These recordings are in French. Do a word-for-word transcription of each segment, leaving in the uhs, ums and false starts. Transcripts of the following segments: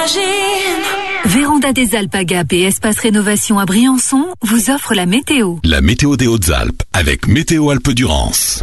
Véranda des Alpes à Gap et Espace Rénovation à Briançon vous offrent la météo. La météo des Hautes-Alpes avec Météo Alpes-Durance.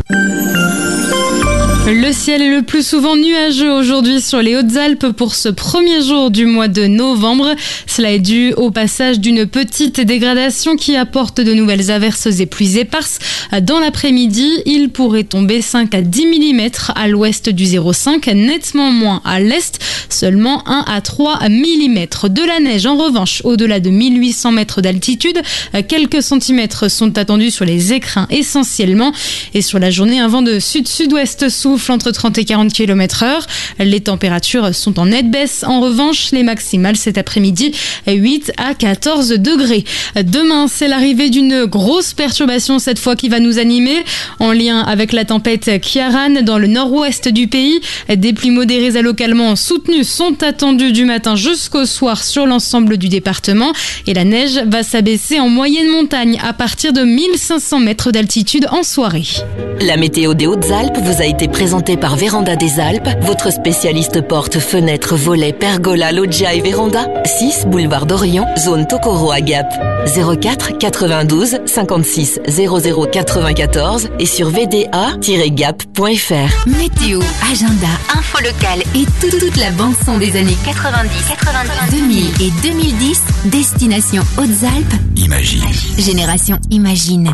Le ciel est le plus souvent nuageux aujourd'hui sur les Hautes-Alpes pour ce premier jour du mois de novembre. Cela est dû au passage d'une petite dégradation qui apporte de nouvelles averses et pluies éparses. Dans l'après-midi, il pourrait tomber cinq à dix millimètres à l'ouest du zéro virgule cinq, nettement moins à l'est, seulement un à trois millimètres. De la neige en revanche, au-delà de mille huit cents mètres d'altitude, quelques centimètres sont attendus sur les écrins essentiellement. Et sur la journée, un vent de sud-sud-ouest souffle entre trente et quarante kilomètres heure. Les températures sont en nette baisse. En revanche, les maximales cet après-midi, huit à quatorze degrés. Demain, c'est l'arrivée d'une grosse perturbation cette fois qui va nous animer. En lien avec la tempête Ciaran dans le nord-ouest du pays, des pluies modérées à localement soutenues sont attendues du matin jusqu'au soir sur l'ensemble du département. Et la neige va s'abaisser en moyenne montagne à partir de mille cinq cents mètres d'altitude en soirée. La météo des Hautes-Alpes vous a été présentée par Véranda des Alpes, votre spécialiste porte, fenêtres, volets, pergola, loggia et véranda. six boulevard d'Orion, zone Tokoro à Gap. zéro quatre quatre-vingt-douze cinquante-six zéro zéro quatre-vingt-quatorze et sur v d a tiret gap point f r. Météo, agenda, info locale et toute, toute la bande-son des années quatre-vingt-dix, quatre-vingt-dix, deux mille et deux mille dix. Destination Hautes-Alpes. Imagine. Génération Imagine.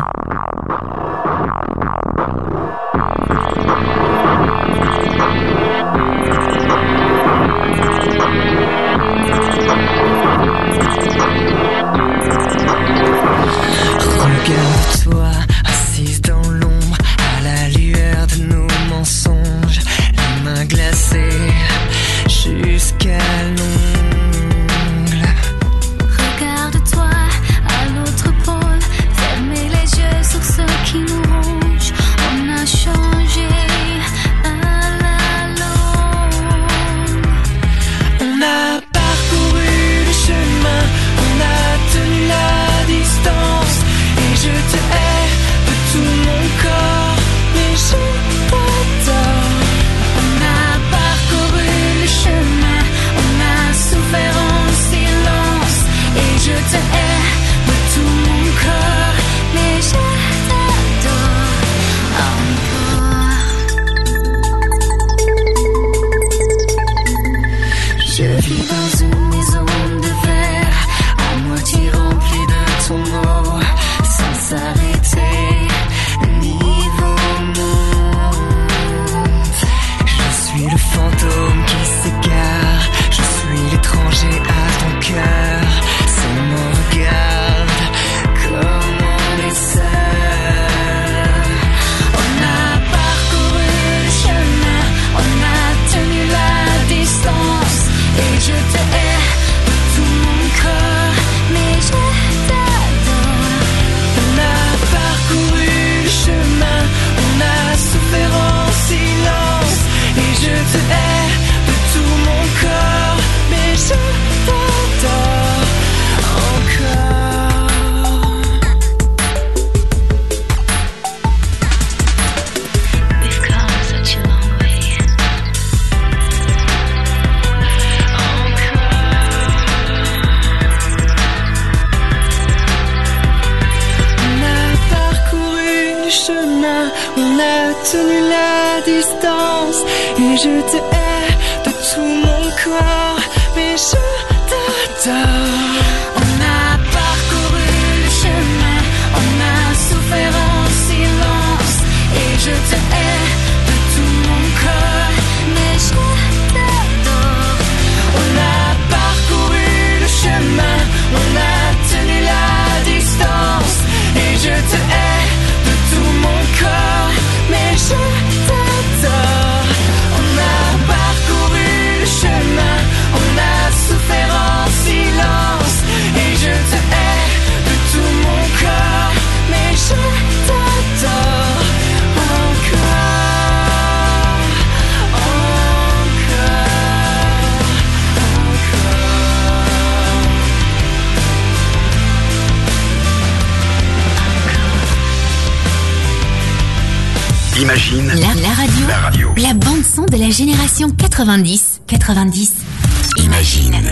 Regarde-toi, assise dans l'ombre, à la lueur de nos mensonges, les mains glacées jusqu'à l'ongle. Regarde-toi à l'autre pôle, fermez les yeux sur ce qui nous ronge. On a changé à la longue. On a parcouru le chemin, on a tenu la distance. Et je te hais de tout mon corps, mais je t'adore. On a parcouru le chemin, on a souffert en silence. Et je te hais de tout mon corps, mais je t'adore encore. Je vis dans une maison de verre, à moitié remplie de ton eau, sans s'arrêter, le niveau monte. Je suis le fantôme qui s'égare, je suis l'étranger à ton cœur. Seulement regarde comme on est seul. On a parcouru le chemin, on a tenu la distance. Et je te hais de tout mon corps, mais je t'adore. On a parcouru le chemin, on a souffert en silence. Et je te hais de tout mon corps, mais je t'adore encore. We've come such a long way. On a parcouru le chemin, on a tenu la distance. Et je te hais de tout mon corps, mais je t'adore. On a parcouru le chemin, on a souffert en silence. Et je te hais de tout mon corps, mais je t'adore. On a parcouru le chemin, on a tenu la distance. Et je te hais de tout mon corps, mais je t'adore. On a parcouru le chemin, on a souffert en silence. Et je te hais de tout mon corps, mais je t'adore encore, encore, encore. Imagine. La, la radio. La radio. La bande-son de la génération quatre-vingt-dix. quatre-vingt-dix. Imagine. Imagine.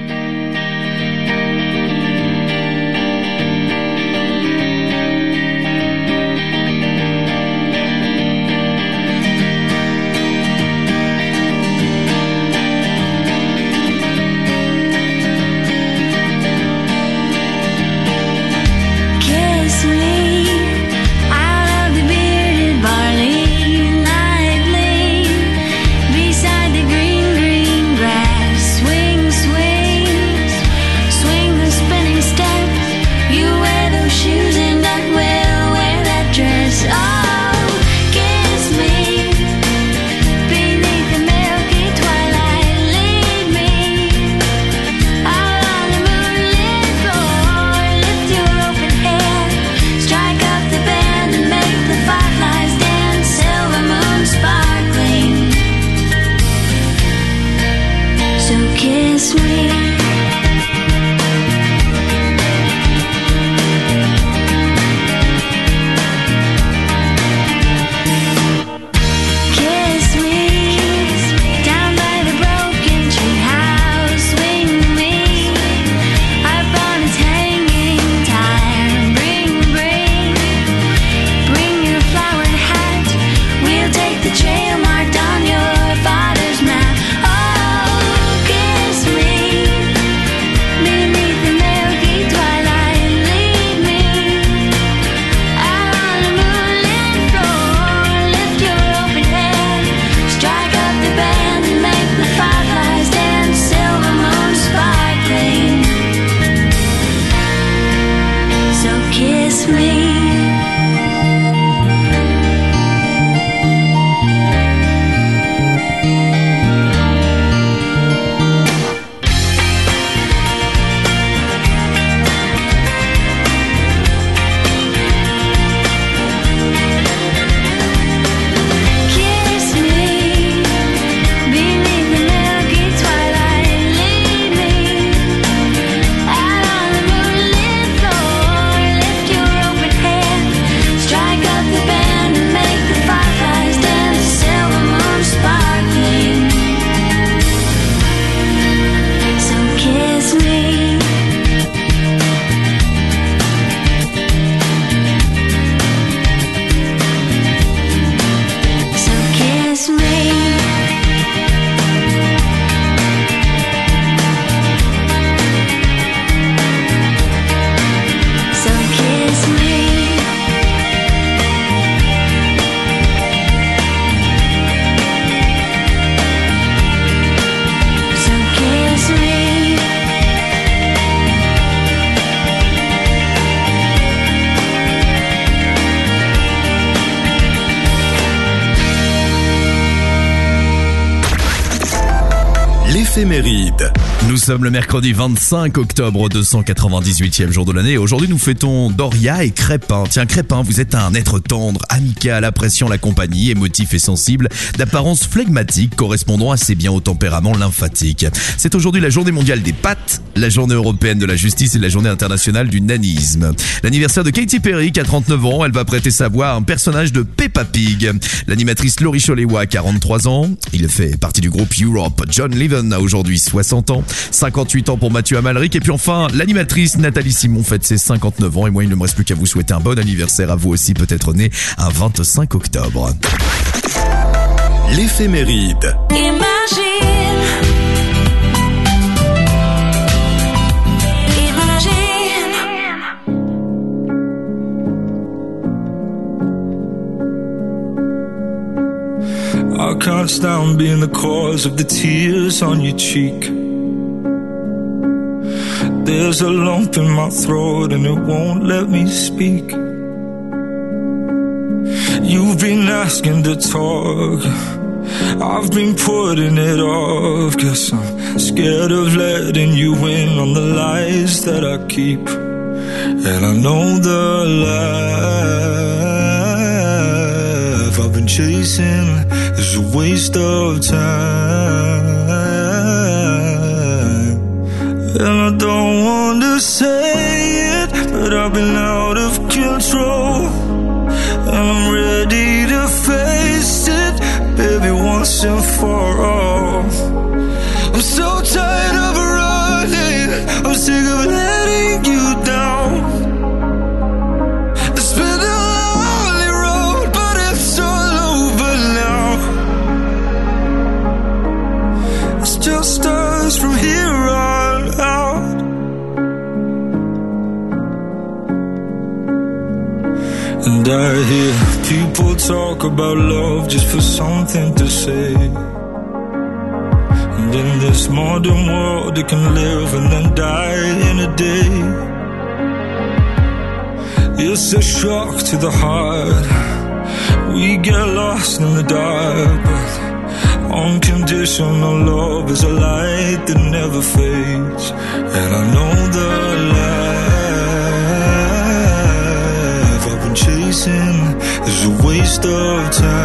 Éphéméride. Nous sommes le mercredi vingt-cinq octobre, deux cent quatre-vingt-dix-huitième jour de l'année. Aujourd'hui, nous fêtons Doria et Crépin. Tiens, Crépin, vous êtes un être tendre, amical, appréciant la compagnie, émotif et sensible, d'apparence flegmatique, correspondant assez bien au tempérament lymphatique. C'est aujourd'hui la journée mondiale des pâtes, la journée européenne de la justice et la journée internationale du nanisme. L'anniversaire de Katy Perry, qui a trente-neuf ans, elle va prêter sa voix à un personnage de Peppa Pig. L'animatrice Laurie Cholewa, quarante-trois ans. Il fait partie du groupe Europe. John Leven a aujourd'hui soixante ans. cinquante-huit ans pour Mathieu Amalric. Et puis enfin, l'animatrice Nathalie Simon fête ses cinquante-neuf ans. Et moi, il ne me reste plus qu'à vous souhaiter un bon anniversaire à vous aussi, peut-être né un vingt-cinq octobre. L'éphéméride. Imagine, imagine. I can't stand being the cause of the tears on your cheek. There's a lump in my throat and it won't let me speak. You've been asking to talk, I've been putting it off, 'cause I'm scared of letting you in on the lies that I keep. And I know the life I've been chasing is a waste of time. And I don't want to say it, but I've been out of control. And I'm ready to face it, baby, once and for all. I'm so tired And I hear people talk about love just for something to say. And in this modern world, they can live and then die in a day. It's a shock to the heart. We get lost in the dark, but unconditional love is a light that never fades. And I know the life I've been chasing is a waste of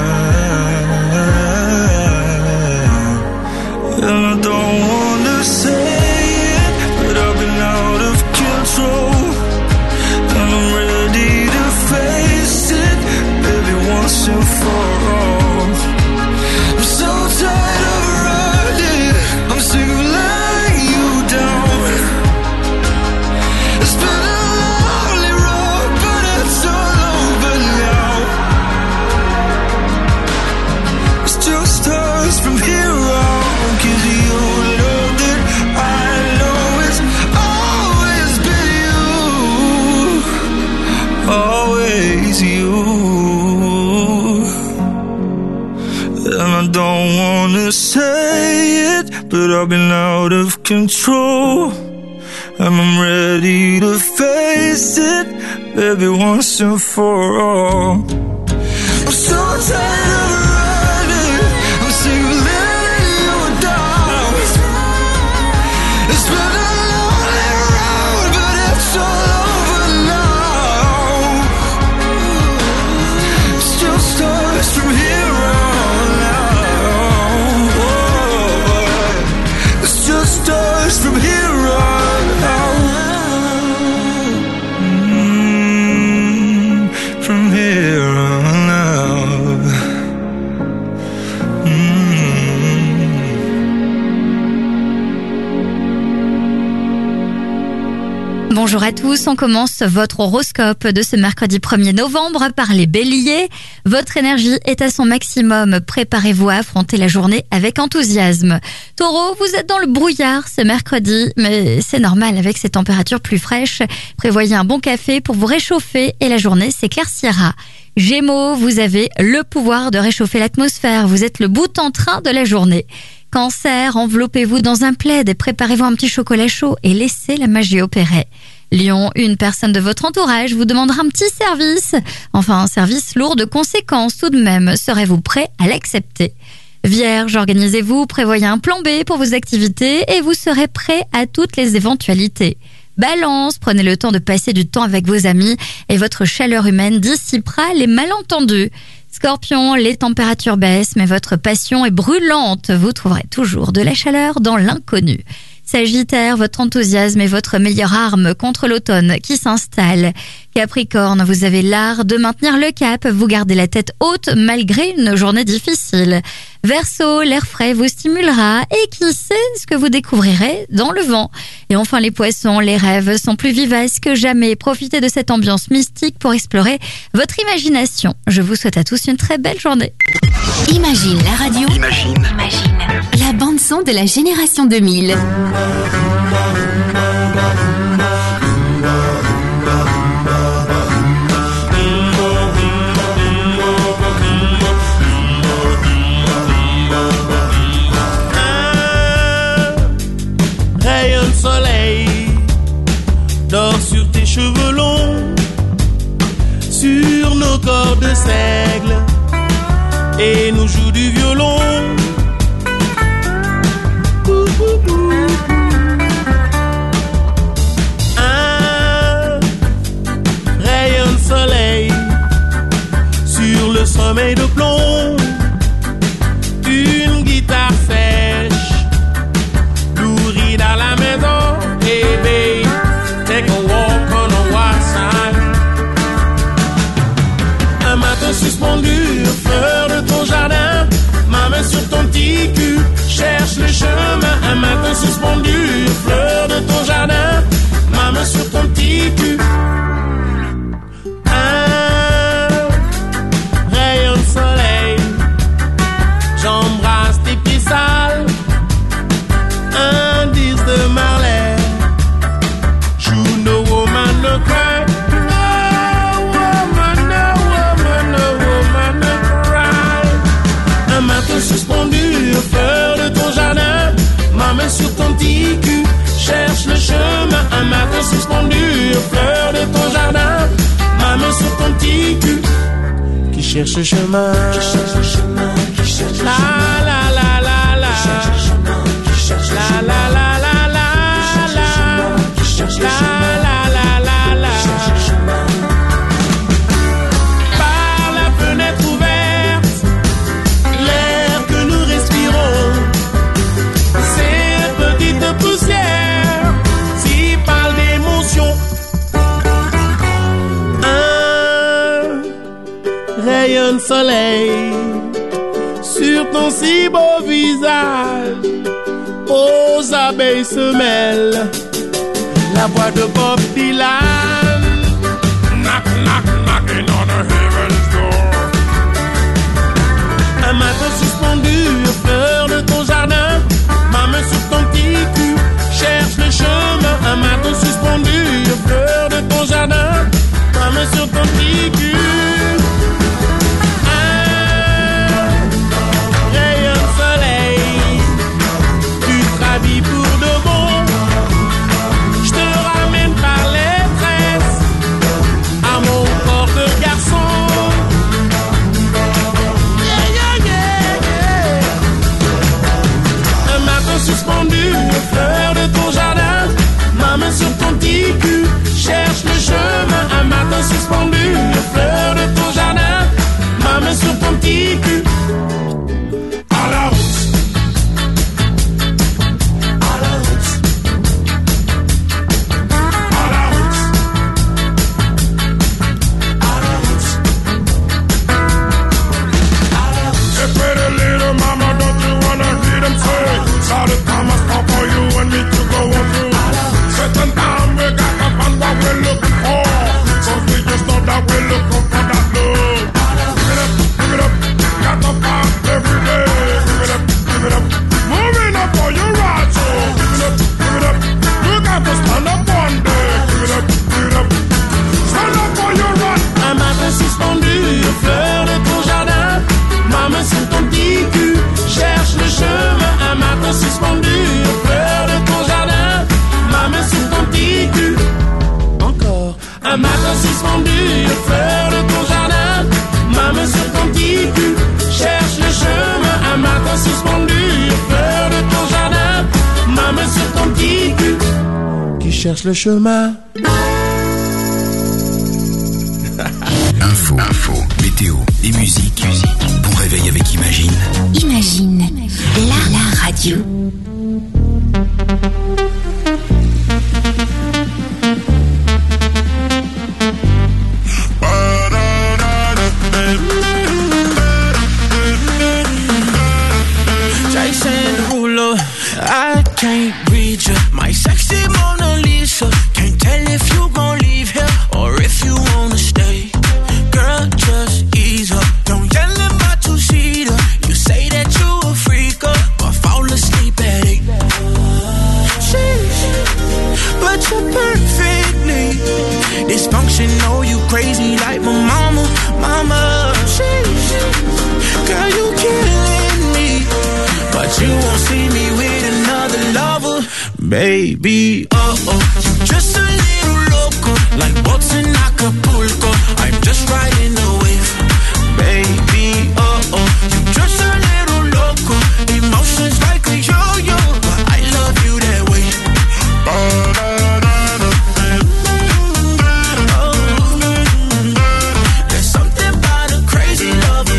time. And I don't wanna say it, but I've been out of control. And I'm ready to face it, baby, once and for all. I'm so tired of running, I'm sick of letting you down. It's been a lonely road, but it's all over now. It's just us from here on, 'cause you know that I know it's always been you, always you. And I don't wanna say it, but I've been out of control. And I'm ready to face it, baby, once and for all. I'm so tired of running, I'm sick of letting you down. It's been a lonely road, but it's all over now. It's just us from here on out. It's just us from here on out. Mm, from here on out. Mm. Bonjour à tous, on commence votre horoscope de ce mercredi premier novembre par les béliers. Votre énergie est à son maximum, préparez-vous à affronter la journée avec enthousiasme. Taureau, vous êtes dans le brouillard ce mercredi, mais c'est normal avec ces températures plus fraîches. Prévoyez un bon café pour vous réchauffer et la journée s'éclaircira. Gémeaux, vous avez le pouvoir de réchauffer l'atmosphère, vous êtes le bout en train de la journée. Cancer, enveloppez-vous dans un plaid et préparez-vous un petit chocolat chaud et laissez la magie opérer. Lion, une personne de votre entourage vous demandera un petit service. Enfin, un service lourd de conséquences tout de même. Serez-vous prêt à l'accepter ? Vierge, organisez-vous, prévoyez un plan B pour vos activités et vous serez prêt à toutes les éventualités. Balance, prenez le temps de passer du temps avec vos amis et votre chaleur humaine dissipera les malentendus. Scorpion, les températures baissent, mais votre passion est brûlante. Vous trouverez toujours de la chaleur dans l'inconnu. Sagittaire, votre enthousiasme est votre meilleure arme contre l'automne qui s'installe. Capricorne, vous avez l'art de maintenir le cap, vous gardez la tête haute malgré une journée difficile. Verseau, l'air frais vous stimulera et qui sait ce que vous découvrirez dans le vent. Et enfin les poissons, les rêves sont plus vivaces que jamais. Profitez de cette ambiance mystique pour explorer votre imagination. Je vous souhaite à tous une très belle journée. Imagine la radio. Imagine. Imagine. La bande son de la génération deux mille. Rayon de soleil dort sur tes cheveux longs, sur nos corps de seigle, et nous joue du violon. Ouh, ouh, ouh. Un rayon de soleil sur le sommeil de plomb, une guitare sèche nourrie dans la maison. Hey babe, take a walk on the wild side. Un matin suspendu, fleur de ton jardin, ma main sur ton petit cul, cherche le chemin. Un matin suspendu, fleur de ton jardin, ma main sur ton petit cul. Un rayon de soleil, j'embrasse tes pieds sales. Un disque de Marley, you know woman no cry. No woman, no woman. cherche le chemin, qui cherche le chemin, qui cherche le chemin, la la la la la, qui cherche le chemin, la la la la la, qui cherche le chemin, la la la la, qui cherche le chemin. Par la fenêtre ouverte, l'air que nous respirons, ces petites poussières, s'y parlent d'émotion. Rayon de soleil sur ton si beau visage, aux abeilles se mêle la voix de Bob Dylan. Knock, knock, knocking on the heaven's door. Un matin suspendu aux fleurs de ton jardin, ma main sur ton petit cul cherche le chemin. Un matin suspendu aux fleurs de ton jardin, ma main sur ton petit cul. Pour de bon, je te ramène par les tresses à mon corps de garçon. Yeah, yeah, yeah, yeah. Un matin suspendu aux fleurs de ton jardin, ma main sur ton petit cul cherche le chemin. Un matin suspendu aux fleurs de ton jardin, ma main sur ton petit cul. À la route. Un matin suspendu aux fleurs de ton jardin, ma main sur ton petit cul cherche le chemin. Un matin suspendu aux fleurs de ton jardin, ma main sur ton petit cul qui cherche le chemin. Info, info, météo et musique. Bon réveil avec Imagine. Imagine, la, la radio. I can't read you, my sexy Mona Lisa. Can't tell if you gon' leave here or if you wanna stay. Girl, just ease up, don't yell in my two-seater. You say that you a freak up, but fall asleep at eight. Sheesh, but you're perfectly dysfunctional, you crazy like my mama, mama. Sheesh, girl, you killing me, but you won't see me with another lover, baby. Oh oh, you just a little loco, like boats in Acapulco. I'm just riding the wave, baby. Oh oh, you just a little loco, emotions like a yo-yo, but I love you that way. Oh, there's something about a crazy lover.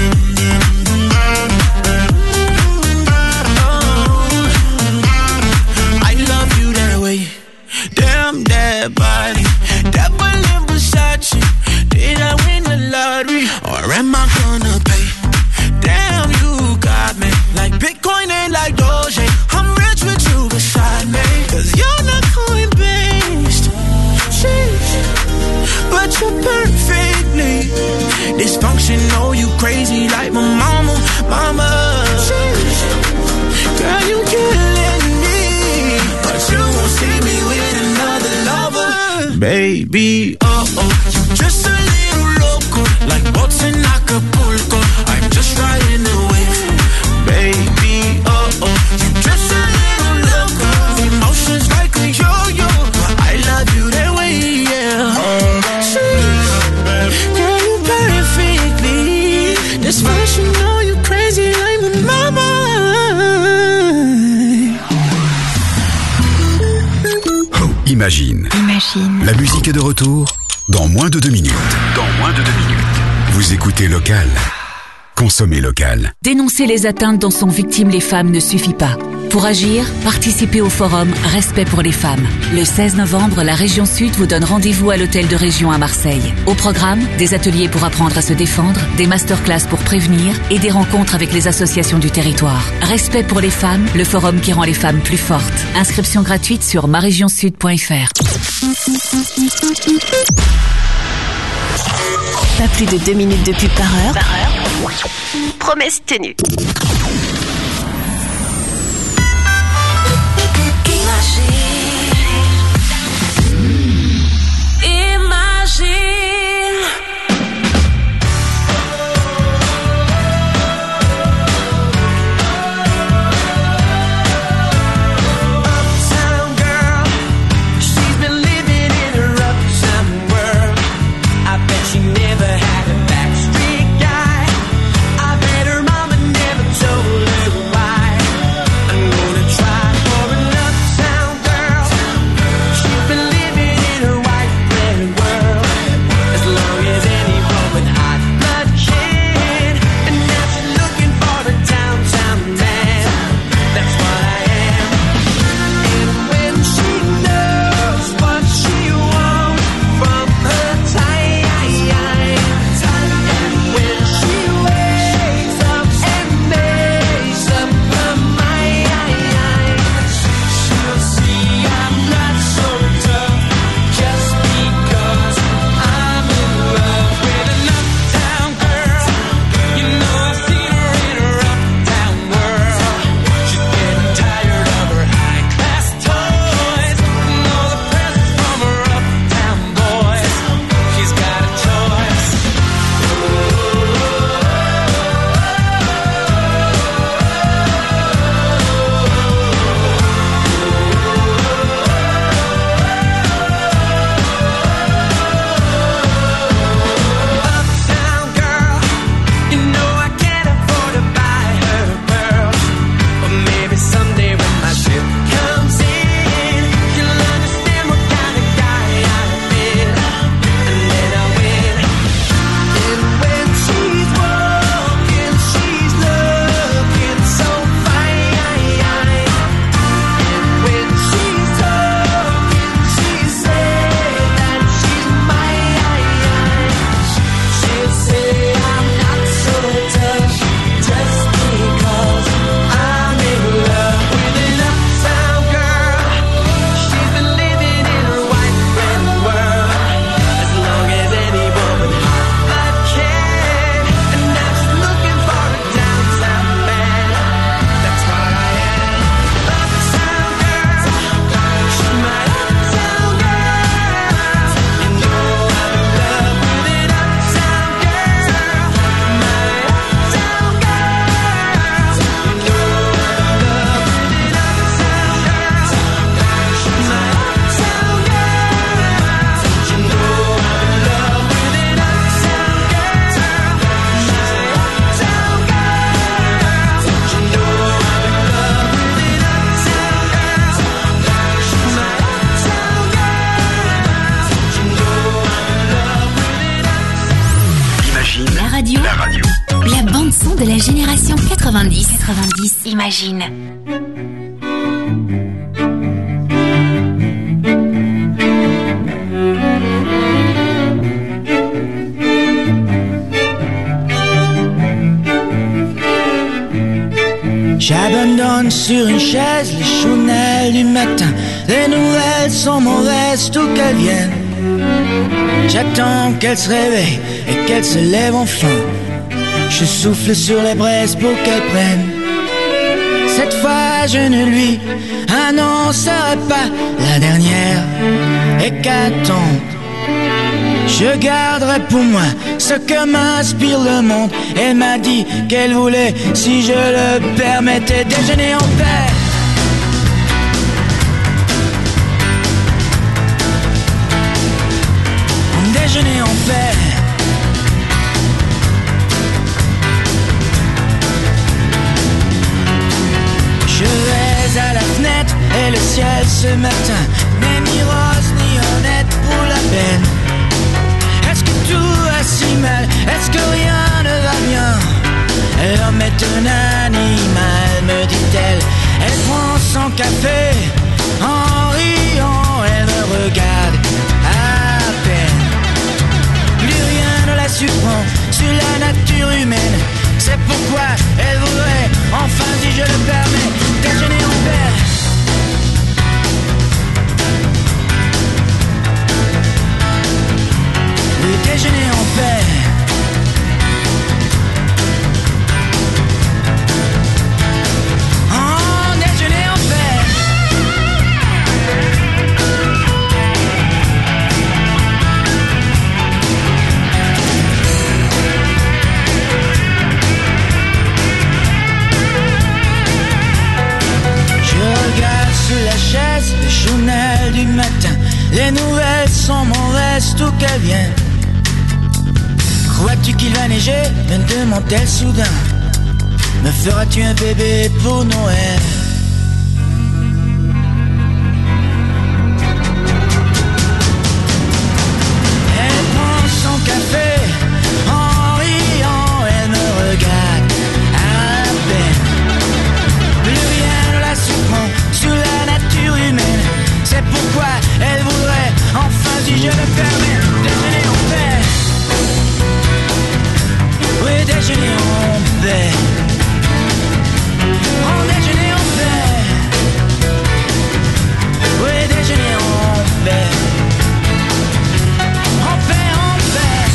Damn that body, that Berlin Versace. Did I win the lottery or am I gonna pay? Damn, you got me like Bitcoin and like Doge. I'm rich with you beside me, cause you're not coin-based. Sheesh, but you're perfectly dysfunctional, you crazy like my mama, mama. Sheesh, girl, you killing me, but you won't see me with another lover, baby. Oh oh, you just a little loco, like boats in Acapulco. I'm just riding the wave, baby. Oh oh, you just a little loco, emotions like a yo-yo, but I love you that way, yeah. Sheesh, girl, you perfectly Imagine. Imagine. La musique est de retour dans moins de deux minutes. Dans moins de deux minutes. Vous écoutez Local. Consommez local. Dénoncer les atteintes dont sont victimes les femmes ne suffit pas. Pour agir, participez au forum Respect pour les femmes. Le seize novembre, la région Sud vous donne rendez-vous à l'hôtel de région à Marseille. Au programme, des ateliers pour apprendre à se défendre, des masterclass pour prévenir et des rencontres avec les associations du territoire. Respect pour les femmes, le forum qui rend les femmes plus fortes. Inscription gratuite sur ma région sud point f r. Pas plus de deux minutes de pub par heure. Par heure. Promesse tenue. De la génération quatre-vingt-dix. quatre-vingt-dix, Imagine. J'abandonne sur une chaise les chounelles du matin. Les nouvelles sont mauvaises, tout qu'elles viennent. J'attends qu'elles se réveillent et qu'elles se lèvent enfin. Je souffle sur les braises pour qu'elle prenne. Cette fois je ne lui annoncerai pas la dernière hécatombe. Je garderai pour moi ce que m'inspire le monde. Elle m'a dit qu'elle voulait, si je le permettais, déjeuner en paix. Déjeuner en paix. Je vais à la fenêtre et le ciel ce matin n'est ni rose est un animal, me dit-elle. Elle prend son café, en riant, elle me regarde à peine. Plus rien ne la surprend sur la nature humaine. C'est pourquoi elle voudrait, enfin si je le permets, déjeuner en paix. Oui, déjeuner en paix. Oh, déjeuner en paix. Je regarde sur la chaise le journal du matin. Les nouvelles sont mauvaises, tout qu'elles viennent. Crois-tu qu'il va neiger? me demande-t-elle soudain. Me feras-tu un bébé pour Noël? Elle prend son café, en riant, elle me regarde à peine. Plus rien ne la surprend sur la nature humaine. C'est pourquoi elle voudrait, enfin si je le permets, déjeuner en paix. Oui, déjeuner en paix. Oh, déjeuner en paix. Oui, déjeuner en paix. En paix, en paix.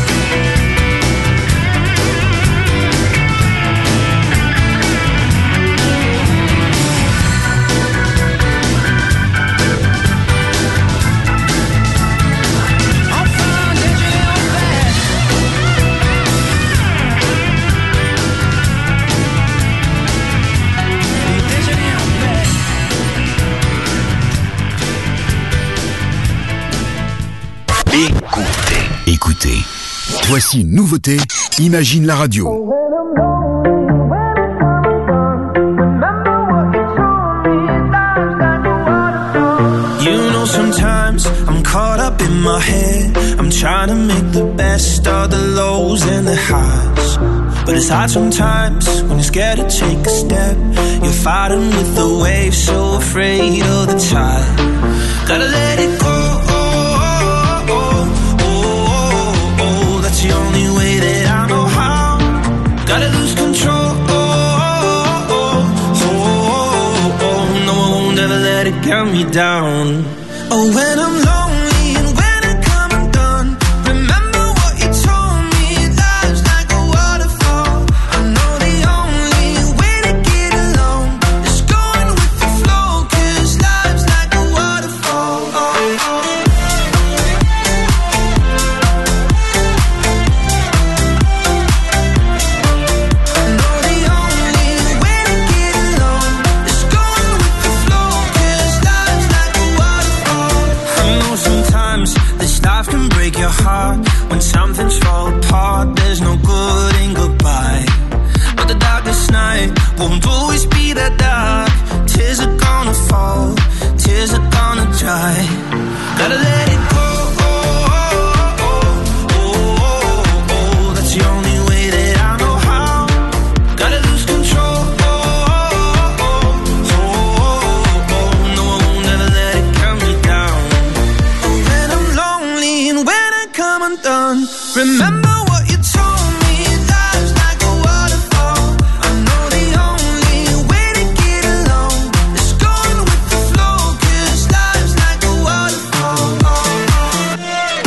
Enfin, déjeuner en paix. Oui, déjeuner en paix. Écoutez, écoutez. Voici une nouveauté. Imagine la radio. You know, sometimes I'm caught up in my head. I'm trying to make the best of the lows and the highs. But it's hard sometimes when you're scared to take a step. You're fighting with the waves, so afraid of the tide. Gotta let it go. Oh, oh, oh, oh, that's the only way that I know how. Gotta lose control. Oh, oh, oh, oh, no, I won't ever let it get me down. Oh, when I'm lonely and when I come undone, remember what you told me. Life's like a waterfall. I know the only way to get along is going with the flow, 'cause life's like a waterfall. Oh, oh. I know the only way to get along is going with the flow, 'cause life's like a waterfall. I know sometimes this life can break your heart. When something's fall apart, there's no good in goodbye. But the darkest night won't always be that dark. Tears are gonna fall, tears are gonna dry. Gotta let it go. Oh, oh, oh, oh, oh, oh, that's the only way that I know how. Gotta lose control. Oh, oh, oh, oh, oh, no, I won't ever let it calm me down. Oh, when I'm lonely and when I come undone, remember what you told me. Life's like a waterfall. I know the only way to get along is going with the flow, 'cause life's like a waterfall. Oh, oh.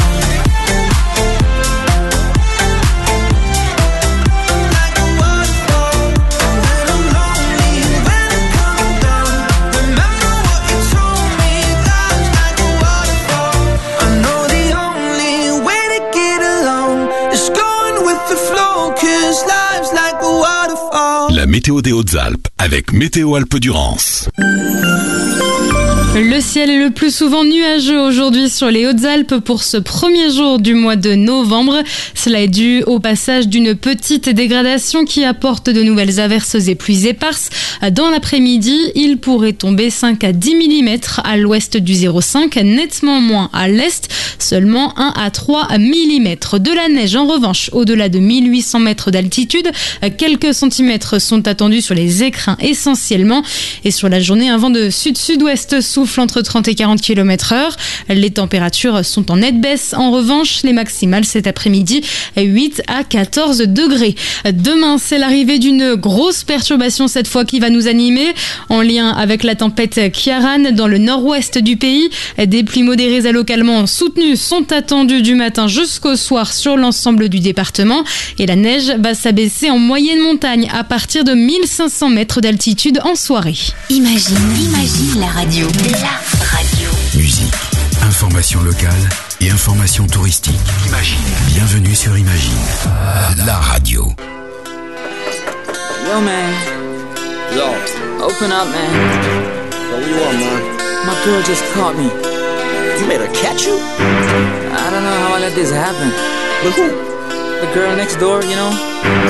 Like a waterfall. When I'm lonely and when I come undone, remember what you told me. Life's like a waterfall. I know the only way to get along is going with the flow, 'cause life's like a waterfall. La météo des Hautes-Alpes avec Météo Alpes Durance. Le ciel est le plus souvent nuageux aujourd'hui sur les Hautes-Alpes pour ce premier jour du mois de novembre. Cela est dû au passage d'une petite dégradation qui apporte de nouvelles averses et pluies éparses. Dans l'après-midi, il pourrait tomber cinq à dix millimètres à l'ouest du zéro cinq, nettement moins à l'est, seulement un à trois millimètres. De la neige en revanche, au-delà de mille huit cents mètres d'altitude, quelques centimètres sont attendus sur les écrins essentiellement. Et sur la journée, un vent de sud-sud-ouest souffle entre trente et quarante kilomètres heure. Les températures sont en nette baisse. En revanche, les maximales cet après-midi, huit à quatorze degrés. Demain, c'est l'arrivée d'une grosse perturbation cette fois qui va nous animer. En lien avec la tempête Ciaran dans le nord-ouest du pays, des pluies modérées à localement soutenues sont attendues du matin jusqu'au soir sur l'ensemble du département. Et la neige va s'abaisser en moyenne montagne à partir de mille cinq cents mètres d'altitude en soirée. Imagine, imagine la radio. La radio. Musique, information locale et information touristique. Imagine. Bienvenue sur Imagine, la radio. Yo, man. Yo. Open up, man. Yo, what you want, man? My girl just caught me. You made her catch you? I don't know how I let this happen. But who? The girl next door, you know?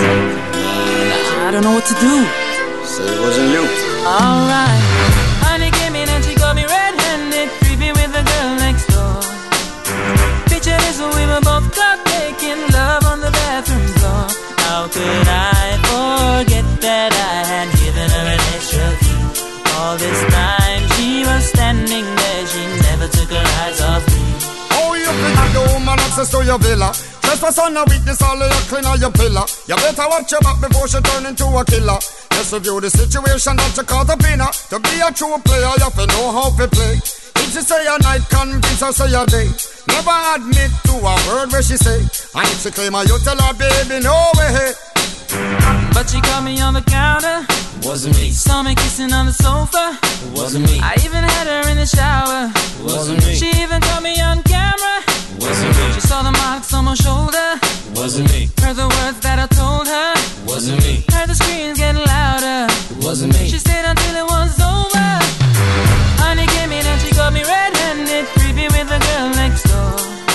I don't know what to do. So it wasn't you. Alright. Honey came in and she got me red-handed, creepy with the girl next door. Picture this, we were both caught making love on the bathroom floor. How could I forget that I had given her an extra key? All this time she was standing there, she never took her eyes off me. Oh, you think I the woman access to your villa? Trespass on a weakness, all of your clean on your pillar. You better watch your back before she turn into a killer. Just review the situation that you caught up in her. To be a true player, you have to know how to play. If she say a night, convince her say a day. Never admit to a word where she say. And if she claim her, you tell her, baby, no way. But she caught me on the counter. Wasn't me. Saw me kissing on the sofa. Wasn't me. I even had her in the shower. Wasn't me. She even caught me on camera. Wasn't me. She saw the marks on my shoulder. Wasn't me. Heard the words that I told her. Wasn't me. Heard the screams getting louder. Wasn't me. She stayed until it was over. Honey came in and she got me red-handed, creepy with the girl next door.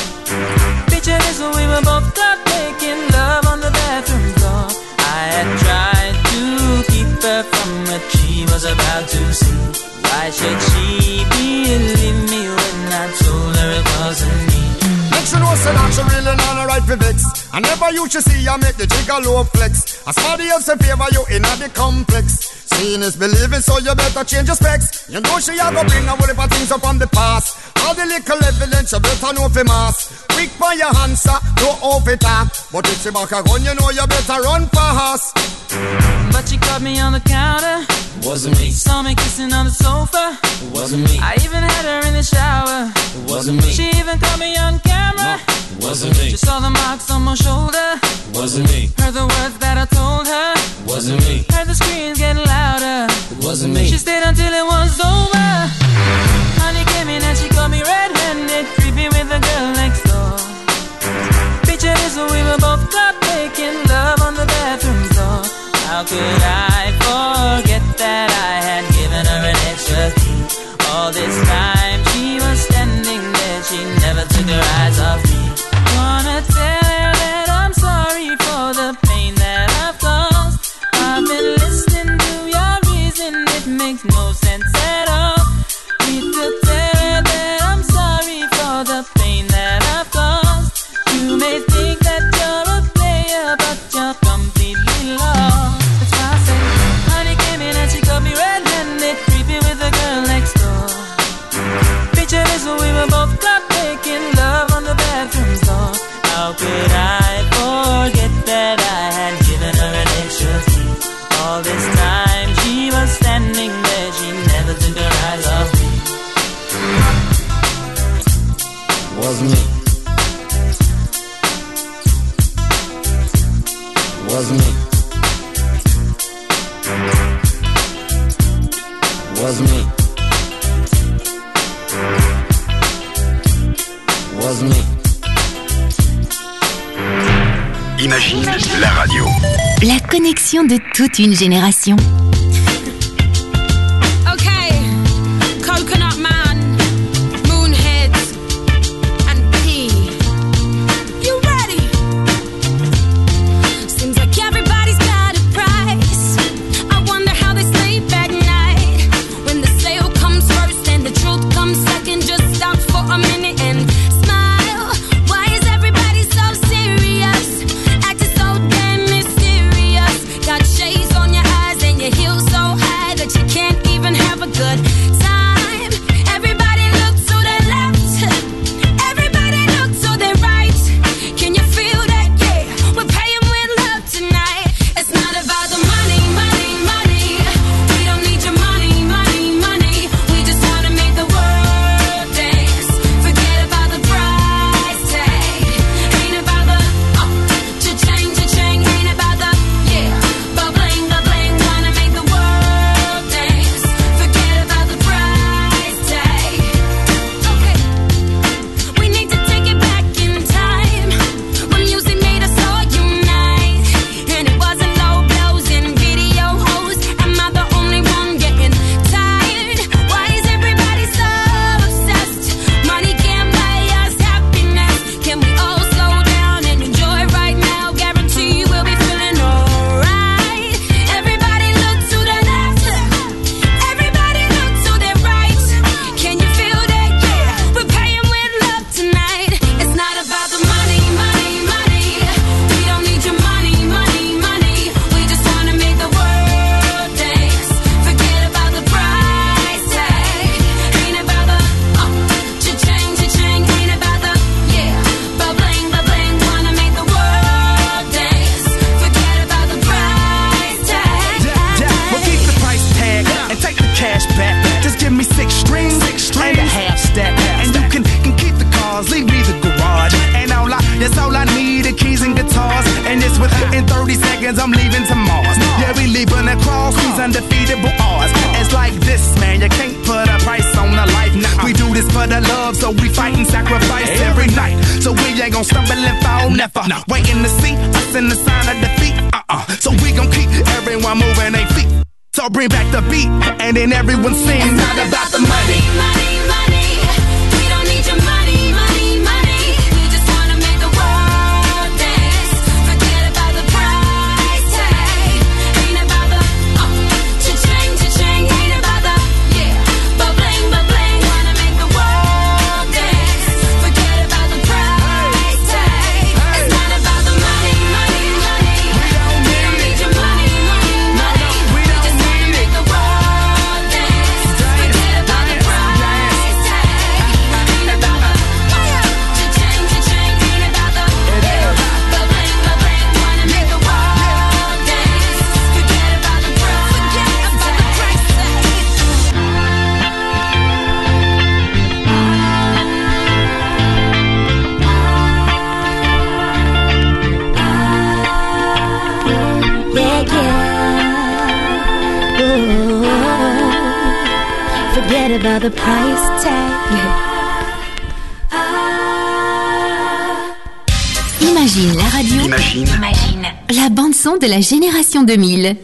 Picture this, we were both caught making love on the bathroom floor. I had tried to keep her from what she was about to see. Why should she believe me when I told her it wasn't me? Make sure no say that she really not a right for vex. I never you should see you make the jigger low flex. As somebody else in favor you in the complex. Seeing is believing, so you better change your specs. You know she a go bring a whole heap of things up from the past. All the little evidence you better know for mass. Quick by your answer, no off it up. But if she back a gun, you know you better run fast. But she caught me on the counter. Wasn't me. Saw me kissing on the sofa. Wasn't me. I even had her in the shower. Wasn't me. She even caught me on camera. No, wasn't me. She saw the marks on my shoulder. Wasn't me. Heard the words that I told her. Wasn't me. Heard the screams getting louder. Wasn't me. She stayed until it was over. Honey came in and she caught me red-handed, creepy with the girl next door. Picture this, we were both caught making love on the bathroom floor. How could I forget that I had given her an extra key? All this time she was standing there, she never took her eyes off me. Wanna tell her that I'm sorry for the pain that I've caused. I've been listening to your reason, it makes no sense at all. Need to tell her that I'm sorry for the pain that I've caused. You may think that you're a player, but you're completely lost. That's why I say, honey came in and she got me red-handed, creepy with the girl next door. Picture this, we were both caught making love on the bathroom floor. How could I forget that I had given her an extra key? All this time she was standing there, she never took her eyes off me. Wasn't me. Wasn't me. Wasn't me. Wasn't me. Imagine la radio. La connexion de toute une génération. Okay, Coconut Man. even to Mars. Yeah, we leaping across these undefeatable odds. It's like this, man, you can't put a price on the life. Nah, we do this for the love, so we fight and sacrifice every night. So we ain't gon' stumble and fall, never. Waiting to see us in the sign of defeat. Uh-uh. So we gon' keep everyone moving their feet. So bring back the beat, and then everyone sings. It's not about the money, money, money. We don't need your money, money, money. We just wanna make the world dance. Forget about the price tag. Ain't about the uh, cha-ching, cha-ching. Ain't about the yeah, ba-bling, ba-bling. Wanna make the world dance. Forget about the price tag. It's not about the money, money, money. We don't need your money, money, money. We just wanna make the world dance. Forget about the price tag. Ain't about the cha-ching, cha-ching. Ain't about the yeah, ba-bling, ba-bling. Wanna make the world dance. Forget about the price Yeah, yeah. Ooh, forget about the price tag. Imagine la radio. Imagine. Imagine. La bande son de la génération deux mille.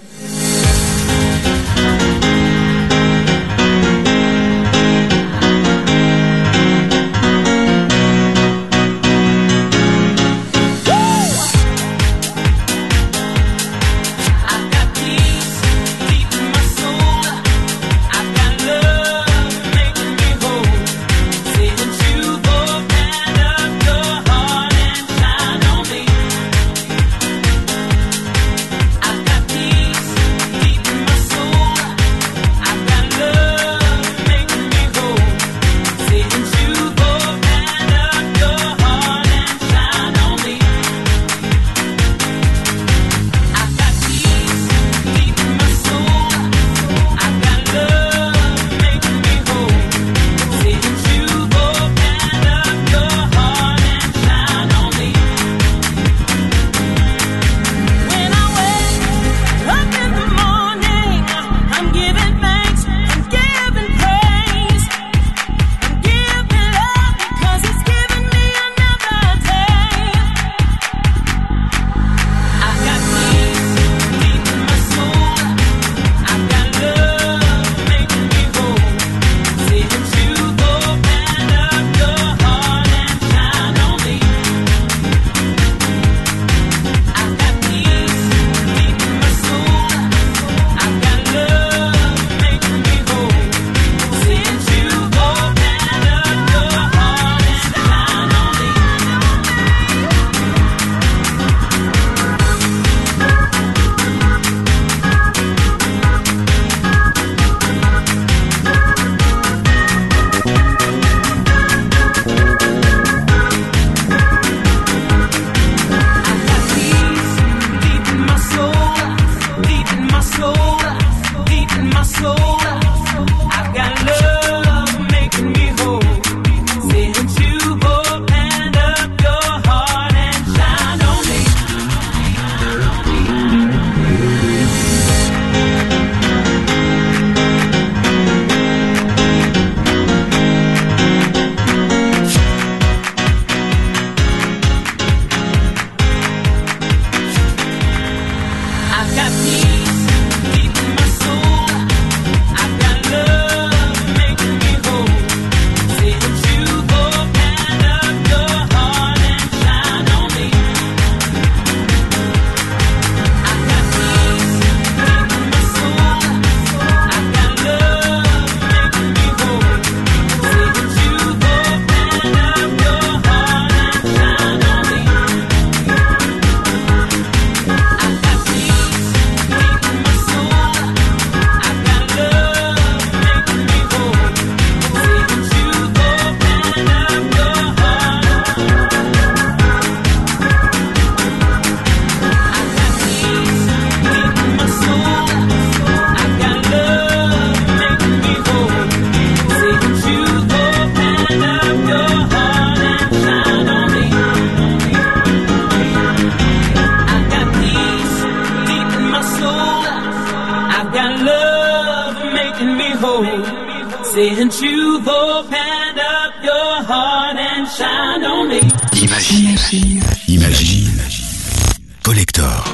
making me whole. Saying truth, open up your heart and shine on me. Imagine, imagine, Collector.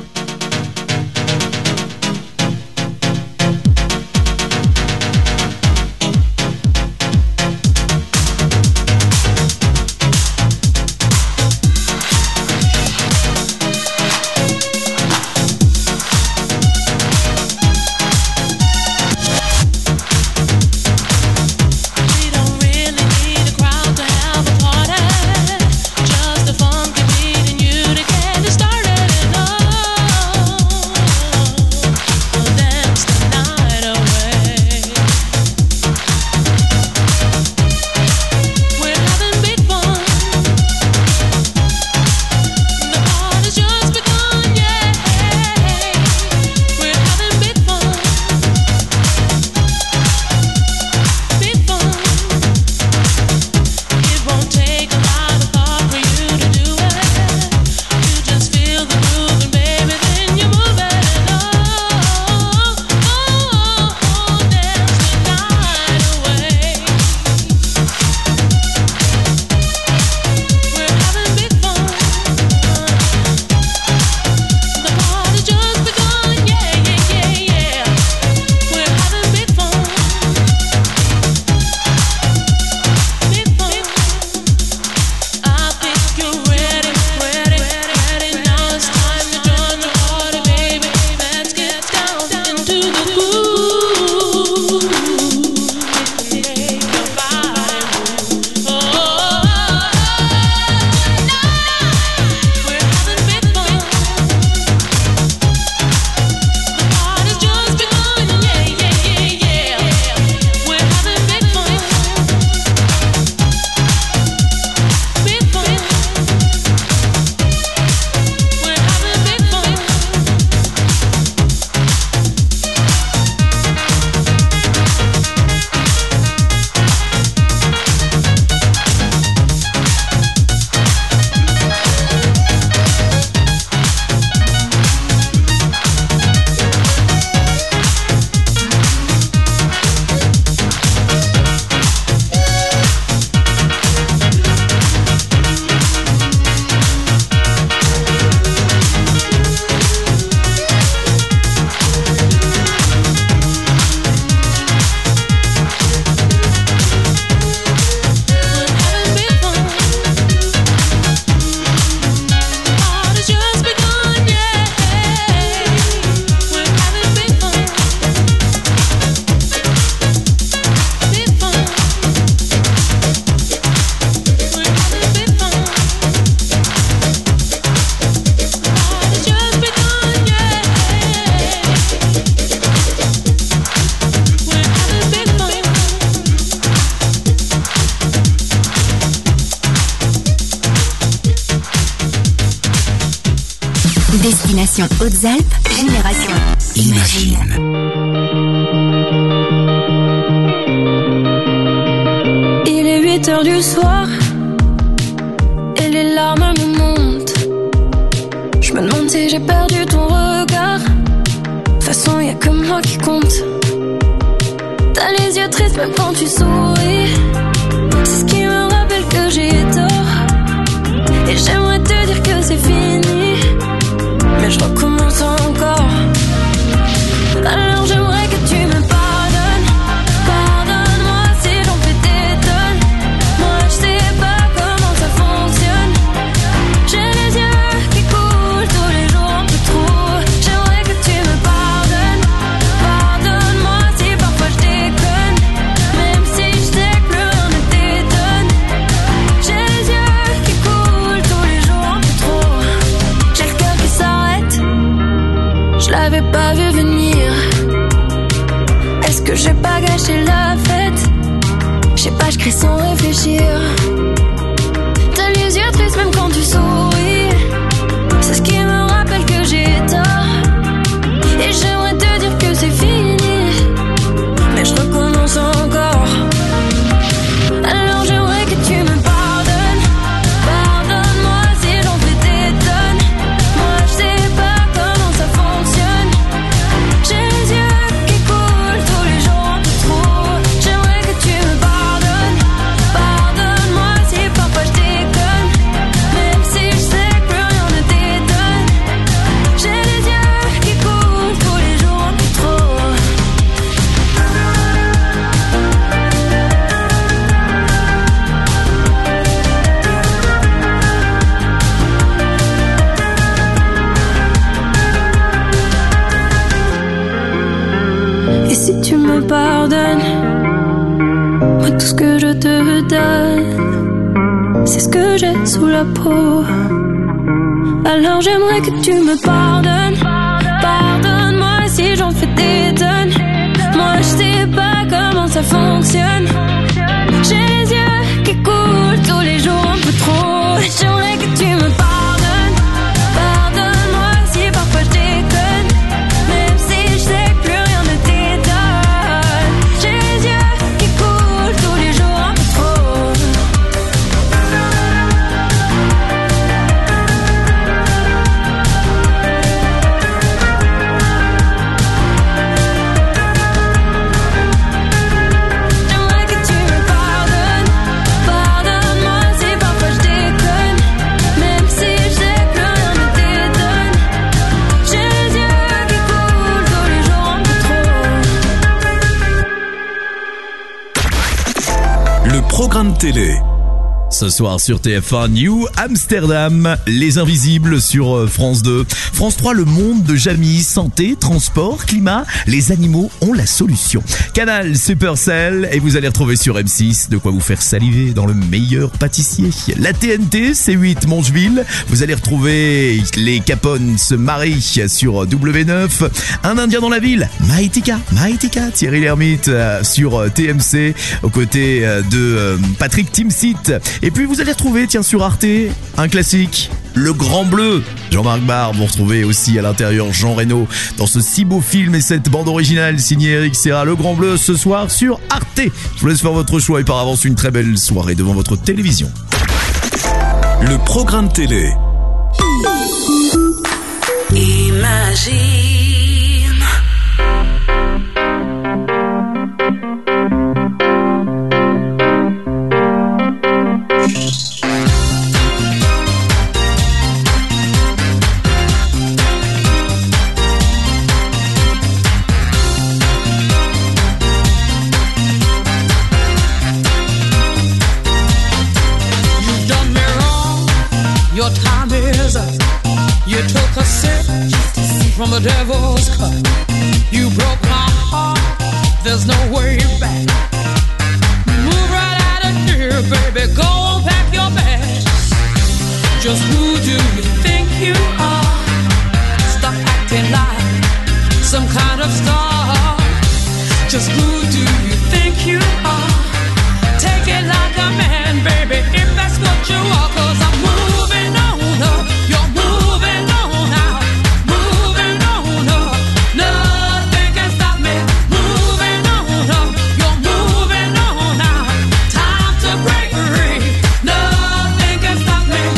Destination Hautes-Alpes, Génération Imagine. Il est huit heures du soir et les larmes me montent. Je me demande si j'ai perdu ton regard. De toute façon, y'a que moi qui compte. T'as les yeux tristes même quand tu souris. C'est ce qui me rappelle que j'ai tort. Et j'aimerais te dire que c'est fini, mais je recommence encore. Alors j'aimerais que tu me pardonnes. Pardonne-moi si j'en fais des tonnes. Moi je sais pas comment ça fonctionne. J'ai les yeux qui coulent tous les jours un peu trop. J'aimerais que tu me pardonnes. Pardonne-moi si parfois je déconne. Même si je sais que plus rien ne t'étonne. J'ai les yeux qui coulent tous les jours un peu trop. J'ai le cœur qui s'arrête. Je l'avais pas vu venir. Est-ce que j'ai pas gâché la fête? Je sais pas, je crie sans réfléchir. T'as les yeux tristes même quand tu souris. C'est ce qui me rappelle que j'ai tort. Et j'aimerais te dire que c'est fini, mais je recommence encore. Alors j'aimerais que tu me pardonnes. Pardonne-moi si j'en fais des tonnes. Moi je sais pas comment ça fonctionne. J'ai les yeux qui coulent tous les jours un peu me pardonnes. Moi tout ce que je te donne, c'est ce que j'ai sous la peau. Alors j'aimerais que tu me pardonnes. Pardonne-moi si j'en fais des tonnes. Moi je sais pas comment ça fonctionne. J'ai les yeux qui coulent tous les jours un peu trop. J'aimerais que tu me pardonnes. Pardonne-moi si parfois je déconne, même si je sais que plus rien ne t'étonne. J'ai les yeux qui coulent tous les jours un peu trop. J'aimerais que tu me pardonnes. Pardonne-moi si parfois je déconne, même si je sais que plus rien ne t'étonne. J'ai les yeux qui coulent tous les jours un peu trop. Le programme télé. Ce soir sur T F un, New Amsterdam, Les Invisibles sur France deux. France trois, Le Monde de Jamie, santé, transport, climat, les animaux ont la solution. Canal Supercell, et vous allez retrouver sur M six de quoi vous faire saliver dans le meilleur pâtissier. La T N T, C huit, Mongeville, vous allez retrouver les Capone se marient sur W neuf. Un Indien dans la ville, Maïtika, Maïtika, Thierry Lhermitte euh, sur euh, T M C, aux côtés euh, de euh, Patrick Timsit. Et puis vous allez retrouver, tiens, sur Arte, un classique, Le Grand Bleu. Jean-Marc Barr, vous retrouvez aussi à l'intérieur Jean Reno dans ce si beau film et cette bande originale signée Eric Serra. Le Grand Bleu ce soir sur Arte. Je vous laisse faire votre choix et par avance une très belle soirée devant votre télévision. Le programme télé. Imagine. You've done me wrong. Your time is up. You took a sip from the devil's cup. You broke my heart. There's no way back. Move right out of here, baby. Go on, pack your bags. Just who do you think you are? Stop acting like some kind of star. Just who do you think you are? Take it like a man, baby, if that's what you are. Cause I'm moving on up. You're moving on out. Moving on up. Nothing can stop me. Moving on up. You're moving on out. Time to break free. Nothing can stop me.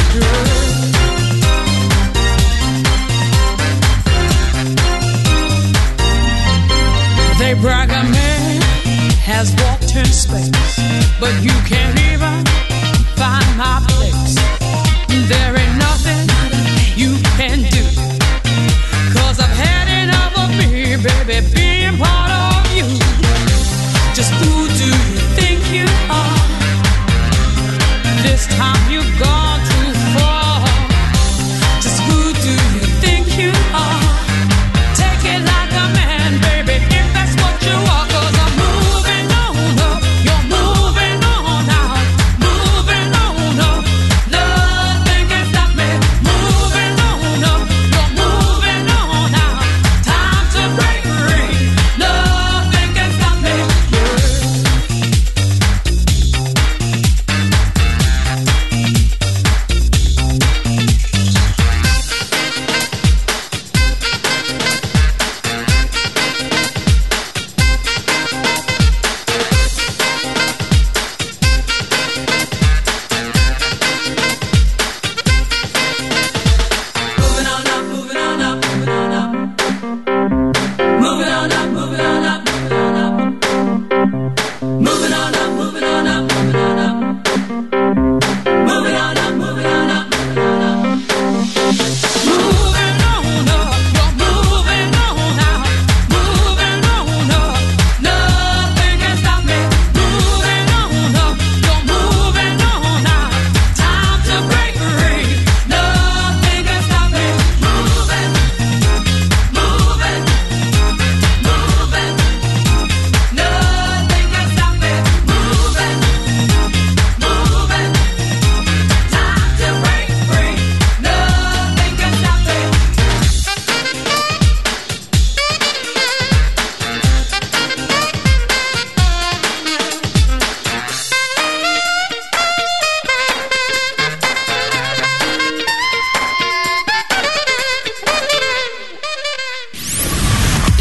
They brag a man has walked in space, but you can't even find my place. There ain't nothing you can do, cause I've had enough of me, baby, being part of you. Just who do you think you are? This time you've gone too far. Just who do you think you are? Take it like a man, baby, if that's what you are. Cause I'm moving on up. You're moving on out. Moving on up. Nothing can stop me. Moving on up. You're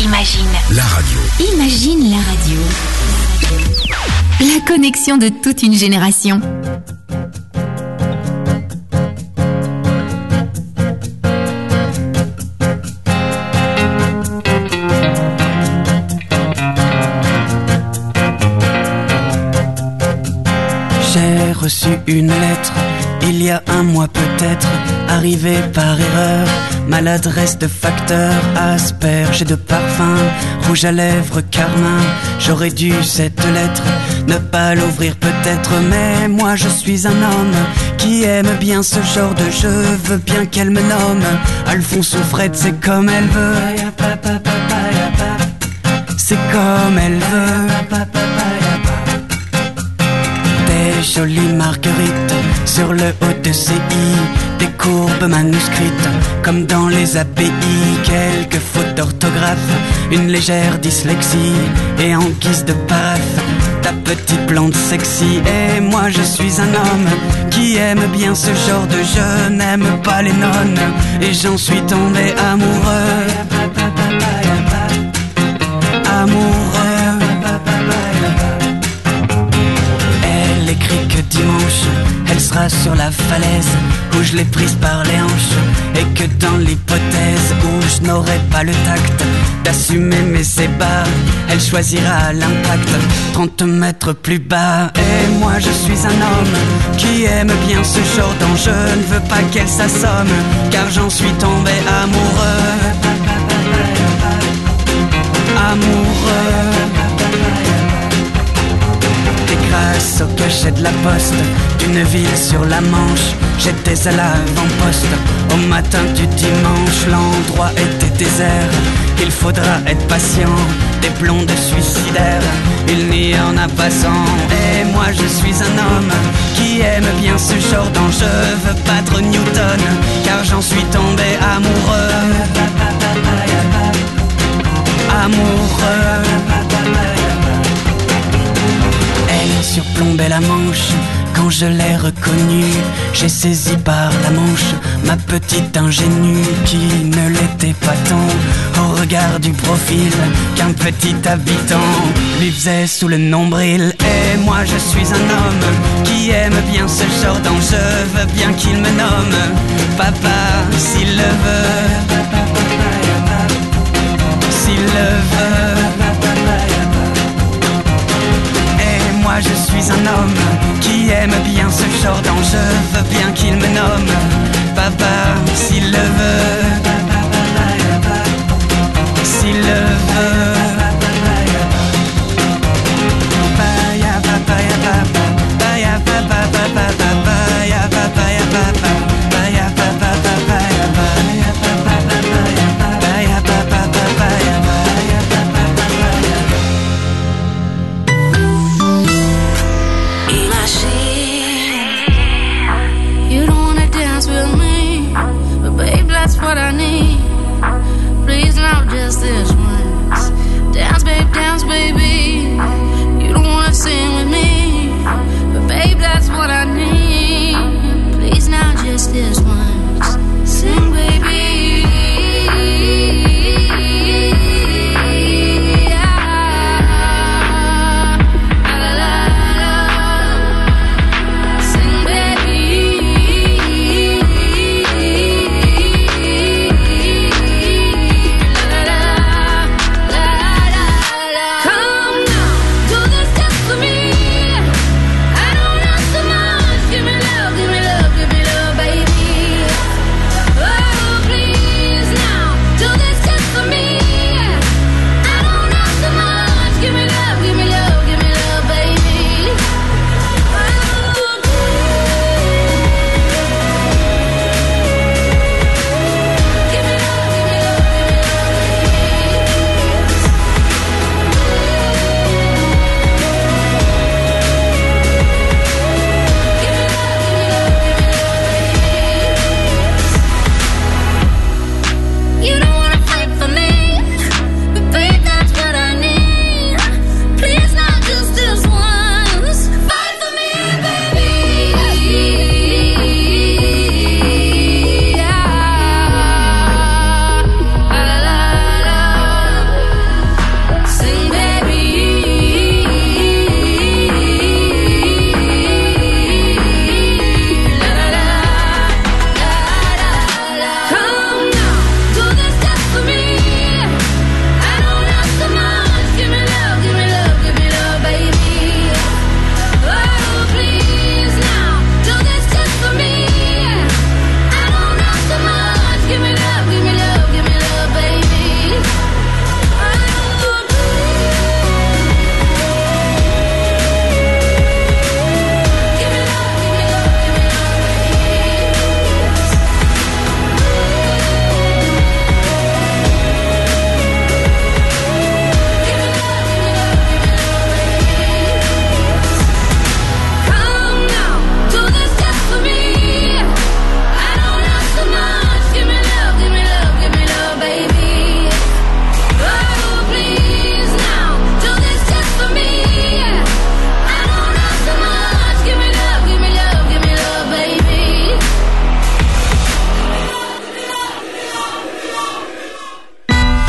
Imagine. La radio. Imagine la radio. La connexion de toute une génération. J'ai reçu une lettre, il y a un mois peut-être, arrivée par erreur. Maladresse de facteur, asperge et de parfum, rouge à lèvres, carmin. J'aurais dû cette lettre ne pas l'ouvrir peut-être, mais moi je suis un homme qui aime bien ce genre de jeu. Veux bien qu'elle me nomme Alphonse ou Fred, c'est comme elle veut. C'est comme elle veut. Des jolies marguerites sur le haut de ses i, des courbes manuscrites comme dans les A P I, quelques fautes d'orthographe, une légère dyslexie, et en guise de paraphe, ta petite blonde sexy. Et moi je suis un homme qui aime bien ce genre de jeu, n'aime pas les nonnes, et j'en suis tombé amoureux. Amoureux. Elle écrit que dimanche elle sera sur la falaise où je l'ai prise par les hanches, et que dans l'hypothèse où je n'aurai pas le tact d'assumer mes ébats, elle choisira l'impact trente mètres plus bas. Et moi je suis un homme qui aime bien ce genre d'enjeu, ne veux pas qu'elle s'assomme car j'en suis tombé amoureux. Amoureux. Et grâce au cachet de la poste d'une ville sur la Manche, j'étais à l'avant-poste au matin du dimanche. L'endroit était désert, il faudra être patient, des blondes suicidaires, il n'y en a pas cent. Et moi je suis un homme qui aime bien ce genre d'enjeu, veux battre Newton car j'en suis tombé amoureux. Amoureux. Elle surplombait la Manche quand je l'ai reconnue. J'ai saisi par la manche ma petite ingénue qui ne l'était pas tant au regard du profil qu'un petit habitant lui faisait sous le nombril. Et moi je suis un homme qui aime bien ce genre d'enjeu, veux bien qu'il me nomme papa s'il le veut. S'il le veut. Et moi je suis un homme qui aime bien ce genre d'enjeu, veux bien qu'il me nomme papa s'il le veut.